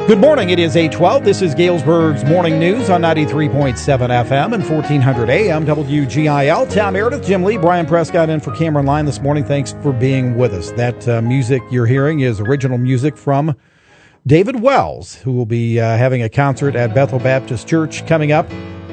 Good morning. It is 8:12. This is Galesburg's Morning News on 93.7 FM and 1400 AM WGIL. Tom Meredith, Jim Lee, Brian Prescott in for Cameron Line this morning. Thanks for being with us. That music you're hearing is original music from David Wells, who will be having a concert at Bethel Baptist Church coming up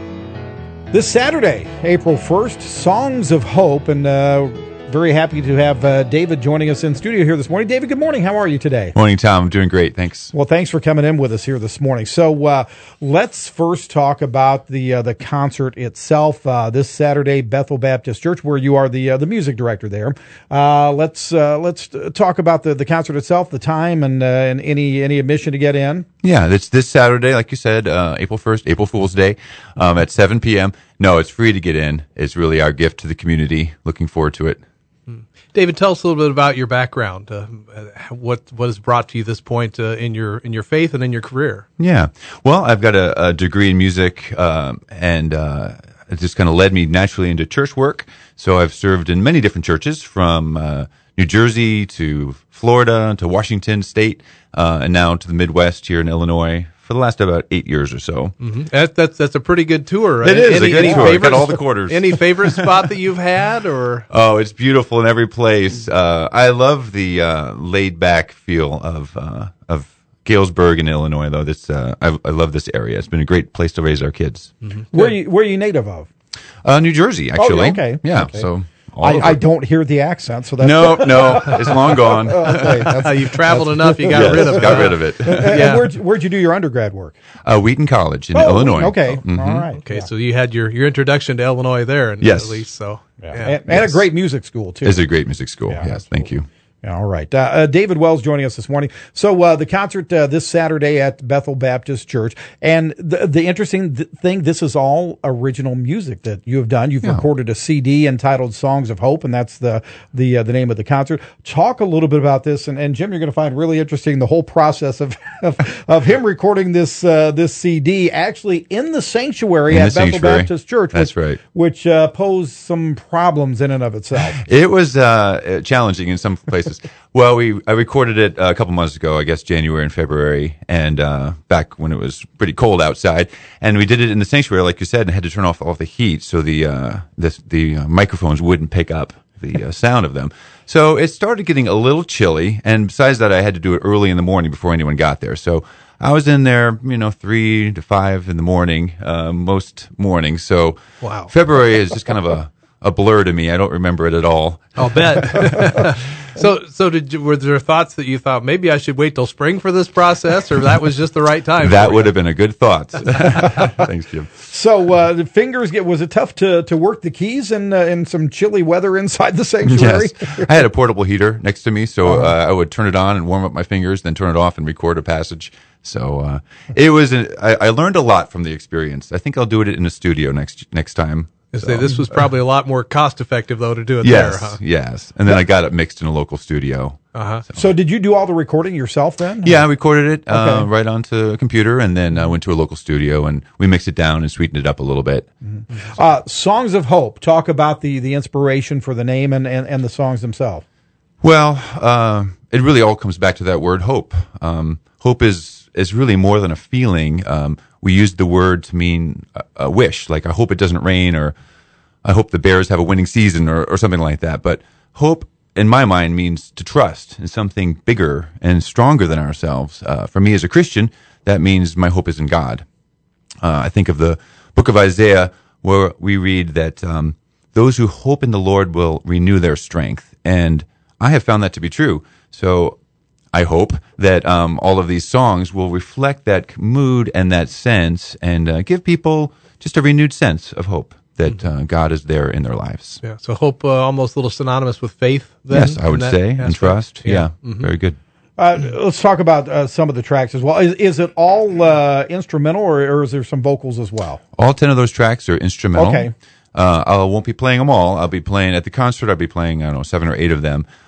this Saturday, April 1st. Songs of Hope, and very happy to have David joining us in studio here this morning. David, good morning. How are you today? Morning, Tom. I'm doing great. Thanks. Well, thanks for coming in with us here this morning. So let's first talk about the concert itself this Saturday, Bethel Baptist Church, where you are the music director there. Let's talk about the concert itself, the time, and any admission to get in. Yeah, it's this Saturday, like you said, April 1st, April Fool's Day, at 7 p.m. No, it's free to get in. It's really our gift to the community. Looking forward to it. David, tell us a little bit about your background. What has brought to you this point in your faith and in your career? Yeah, well, I've got a degree in music, and it just kind of led me naturally into church work. So I've served in many different churches, from New Jersey to Florida to Washington State, and now to the Midwest here in Illinois, for the last about 8 years or so. Mm-hmm. That's a pretty good tour. It is a good tour. Got all the quarters. Any favorite spot that you've had, or? Oh, it's beautiful in every place. I love the laid back feel of Galesburg in Illinois, though. This I love this area. It's been a great place to raise our kids. Mm-hmm. Where are you native of? New Jersey, actually. Oh, okay. Yeah. Okay. So. I don't hear the accent, so that's no, it's long gone. Okay, you've traveled enough, you got rid of it. Got rid of it. Yeah. Where'd you do your undergrad work? Wheaton College in Illinois. Okay, Mm-hmm. all right. Okay, so you had your introduction to Illinois there, yes, at least. So, and a great music school too. It's a great music school. Yeah, yes, thank you. All right. David Wells joining us this morning. So the concert this Saturday at Bethel Baptist Church. And the interesting thing, this is all original music that you have done. You've recorded a CD entitled Songs of Hope, and that's the name of the concert. Talk a little bit about this. And Jim, you're going to find really interesting the whole process of him recording this CD actually in the sanctuary at Bethel Baptist Church. That's right. Which posed some problems in and of itself. It was challenging in some places. Well, I recorded it a couple months ago, I guess January and February, and back when it was pretty cold outside. And we did it in the sanctuary, like you said, and had to turn off all the heat so the microphones wouldn't pick up the sound of them. So it started getting a little chilly, and besides that, I had to do it early in the morning before anyone got there. So I was in there, 3 to 5 in the morning, most mornings. So wow. February is just kind of a blur to me. I don't remember it at all. I'll bet. So were there thoughts that you thought maybe I should wait till spring for this process, or that was just the right time? That would have been a good thought. Thanks, Jim. So the fingers was it tough to work the keys in some chilly weather inside the sanctuary? Yes. I had a portable heater next to me, so I would turn it on and warm up my fingers, then turn it off and record a passage. So it was. I learned a lot from the experience. I think I'll do it in a studio next time. So, this was probably a lot more cost effective though to do it there, huh? Yes. And then I got it mixed in a local studio. Uh-huh. So did you do all the recording yourself then? Yeah, I recorded it right onto a computer, and then I went to a local studio and we mixed it down and sweetened it up a little bit. Mm-hmm. Songs of Hope. Talk about the inspiration for the name and the songs themselves. Well, it really all comes back to that word hope. Hope is really more than a feeling. We used the word to mean a wish, like I hope it doesn't rain, or I hope the Bears have a winning season, or something like that. But hope, in my mind, means to trust in something bigger and stronger than ourselves. For me as a Christian, that means my hope is in God. I think of the book of Isaiah, where we read that those who hope in the Lord will renew their strength. And I have found that to be true. So I hope that all of these songs will reflect that mood and that sense, and give people just a renewed sense of hope that God is there in their lives. Yeah. So hope almost a little synonymous with faith then? Yes, I would say, and trust. Yeah. Mm-hmm. Very good. Let's talk about some of the tracks as well. Is it all instrumental, or is there some vocals as well? All 10 of those tracks are instrumental. Okay. I won't be playing them all. I'll be playing at the concert. I'll be playing, 7 or 8 of them.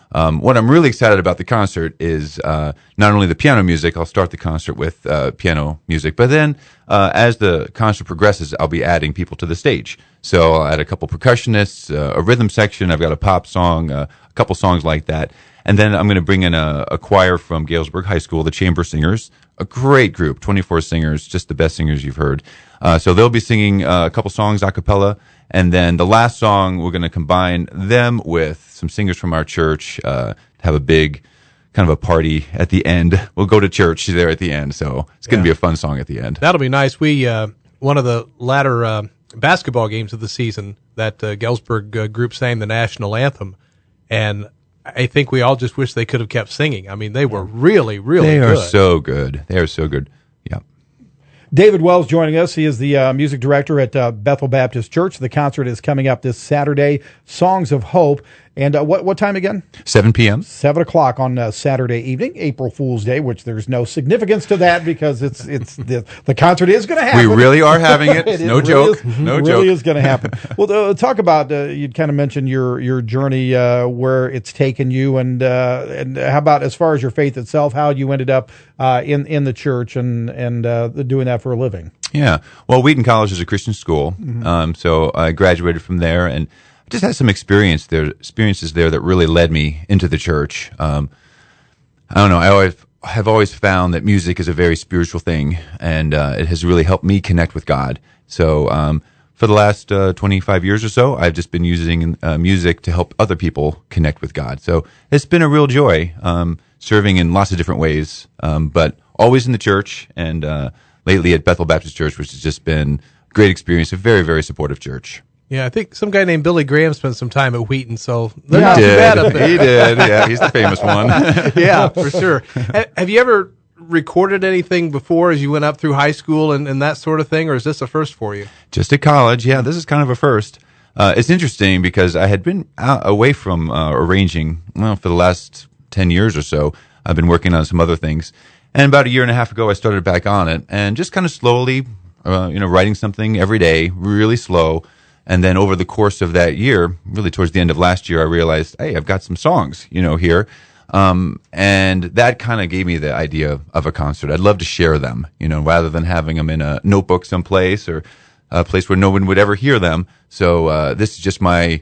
What I'm really excited about the concert is not only the piano music. I'll start the concert with piano music, but then as the concert progresses, I'll be adding people to the stage. So I'll add a couple percussionists, a rhythm section. I've got a pop song, a couple songs like that. And then I'm going to bring in a choir from Galesburg High School, the Chamber Singers, a great group, 24 singers, just the best singers you've heard. So they'll be singing a couple songs a cappella. And then the last song, we're going to combine them with some singers from our church, have a big kind of a party at the end. We'll go to church there at the end. So it's going to be a fun song at the end. That'll be nice. We, one of the latter basketball games of the season, that Galesburg group sang the national anthem. And I think we all just wish they could have kept singing. I mean, they were really, really good. They are so good. They are so good. Yeah. David Wells joining us. He is the music director at Bethel Baptist Church. The concert is coming up this Saturday, Songs of Hope. And what time again? 7 p.m. 7 o'clock on Saturday evening, April Fool's Day, which there's no significance to that because it's the concert is going to happen. We really are having it. No joke. No joke. It really is going to happen. Well, talk about, you'd kind of mentioned your journey, where it's taken you, and how about as far as your faith itself, how you ended up in the church and doing that for a living. Yeah. Well, Wheaton College is a Christian school, so I graduated from there, and I just had some experiences there that really led me into the church. I don't know. I have always found that music is a very spiritual thing, and it has really helped me connect with God. So for the last 25 years or so, I've just been using music to help other people connect with God. So it's been a real joy serving in lots of different ways, but always in the church, and lately at Bethel Baptist Church, which has just been a great experience, a very, very supportive church. Yeah, I think some guy named Billy Graham spent some time at Wheaton, so they're not too bad up there. He did. Yeah, he's the famous one. Yeah, for sure. Have you ever recorded anything before as you went up through high school and that sort of thing, or is this a first for you? Just at college, yeah, this is kind of a first. It's interesting because I had been away from arranging, for the last 10 years or so. I've been working on some other things. And about a year and a half ago, I started back on it, and just kind of slowly, writing something every day, really slow. And then over the course of that year, really towards the end of last year, I realized, hey, I've got some songs, here. And that kind of gave me the idea of a concert. I'd love to share them, rather than having them in a notebook someplace or a place where no one would ever hear them. So this is just my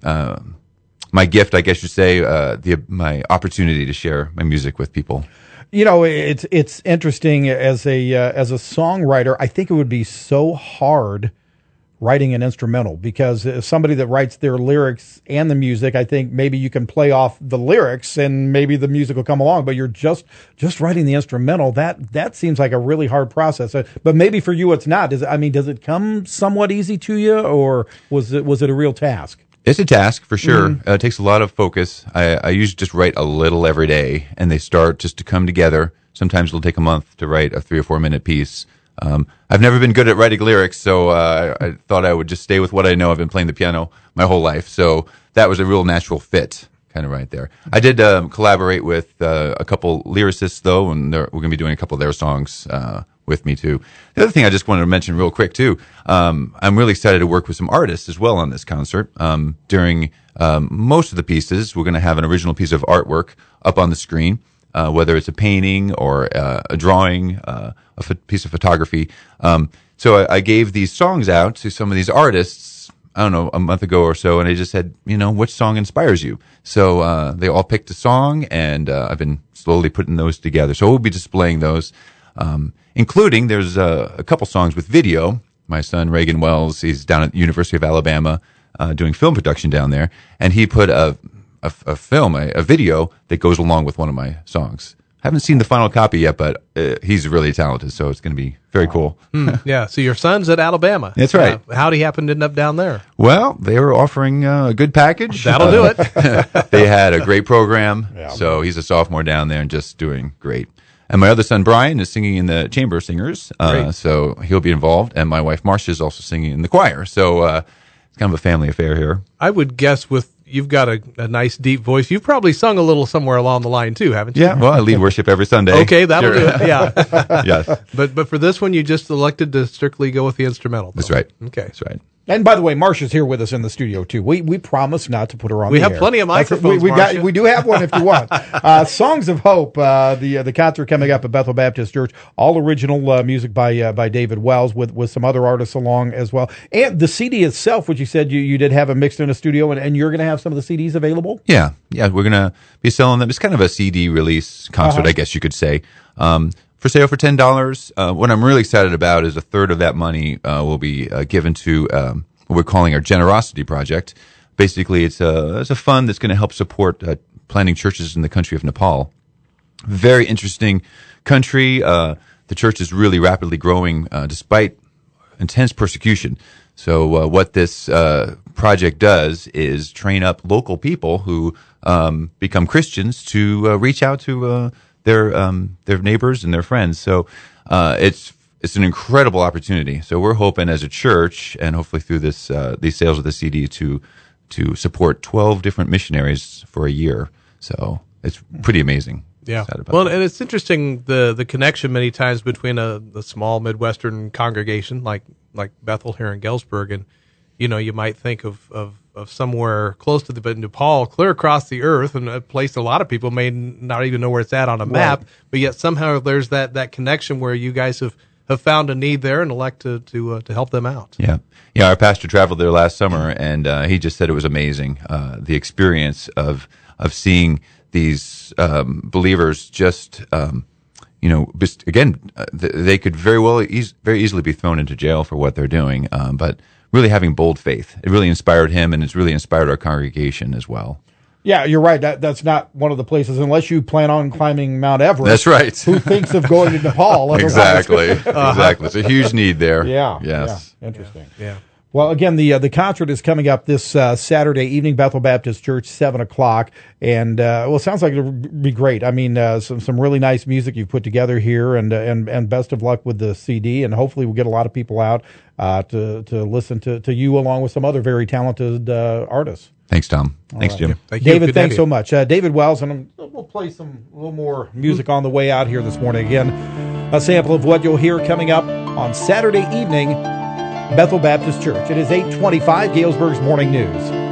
gift, I guess you'd say, my opportunity to share my music with people. It's interesting as a songwriter. I think it would be so hard writing an instrumental, because somebody that writes their lyrics and the music, I think maybe you can play off the lyrics and maybe the music will come along, but you're just writing the instrumental. That seems like a really hard process. But maybe for you it's not. Does it come somewhat easy to you, or was it a real task? It's a task for sure. It takes a lot of focus. I usually just write a little every day, and they start just to come together. Sometimes it'll take a month to write a 3 or 4 minute piece. I've never been good at writing lyrics, so I thought I would just stay with what I know. I've been playing the piano my whole life, so that was a real natural fit, kind of right there. I did collaborate with a couple lyricists, though, and we're going to be doing a couple of their songs with me, too. The other thing I just wanted to mention real quick, too, I'm really excited to work with some artists as well on this concert. During most of the pieces, we're going to have an original piece of artwork up on the screen. Whether it's a painting or a drawing, piece of photography. So I gave these songs out to some of these artists, I don't know, a month ago or so, and I just said, which song inspires you? So they all picked a song, and I've been slowly putting those together. So we'll be displaying those, including there's a couple songs with video. My son, Reagan Wells, he's down at the University of Alabama doing film production down there, and he put a video that goes along with one of my songs. I haven't seen the final copy yet, but he's really talented, so it's going to be very cool. Yeah, so your son's at Alabama. That's right. How'd he happen to end up down there? Well, they were offering a good package. That'll do it. They had a great program, so he's a sophomore down there and just doing great. And my other son, Brian, is singing in the Chamber Singers, so he'll be involved. And my wife, Marcia, is also singing in the choir, so it's kind of a family affair here. I would guess you've got a nice deep voice. You've probably sung a little somewhere along the line too, haven't you? Yeah, well, I lead worship every Sunday. Okay, that'll do it. Yeah. Yes. But for this one, you just elected to strictly go with the instrumental, though. That's right. Okay. That's right. And by the way, Marcia's here with us in the studio too. We promise not to put her on. We the have air. plenty of microphones. We do have one if you want. Songs of Hope, the concert coming up at Bethel Baptist Church. All original music by David Wells with some other artists along as well. And the CD itself, which you said you did have it mixed in a studio, and you're going to have some of the CDs available. Yeah, we're gonna be selling them. It's kind of a CD release concert, I guess you could say. For sale for $10. What I'm really excited about is a third of that money will be given to what we're calling our Generosity Project. Basically, it's a fund that's going to help support planting churches in the country of Nepal. Very interesting country. The church is really rapidly growing despite intense persecution. So what this project does is train up local people who become Christians to reach out to their neighbors and their friends. So it's an incredible opportunity. So we're hoping as a church, and hopefully through this these sales of the CD, to support 12 different missionaries for a year. So it's pretty amazing. Yeah. Well, and it's interesting the connection many times between a small Midwestern congregation like Bethel here in Galesburg, and you might think of somewhere close to the Nepal, clear across the earth, and a place a lot of people may not even know where it's at on a map, but yet somehow there's that connection where you guys have found a need there and elect to help them out. Yeah. Our pastor traveled there last summer, and he just said it was amazing, the experience of seeing these believers just they could very easily be thrown into jail for what they're doing, but really having bold faith. It really inspired him, and it's really inspired our congregation as well. Yeah, you're right. That's not one of the places, unless you plan on climbing Mount Everest. That's right. Who thinks of going to Nepal? Exactly. It's a huge need there. Yeah. Yes. Yeah. Interesting. Yeah. Well, again, the concert is coming up this Saturday evening, Bethel Baptist Church, 7:00, and it sounds like it'll be great. I mean, some really nice music you've put together here, and best of luck with the CD, and hopefully we'll get a lot of people out to listen to you along with some other very talented artists. Thanks, Tom. Thanks, Jim. Yeah, thank you. David, Good thanks so much. David Wells, and we'll play a little more music on the way out here this morning. Again, a sample of what you'll hear coming up on Saturday evening, Bethel Baptist Church. It is 8:25, Galesburg's Morning News.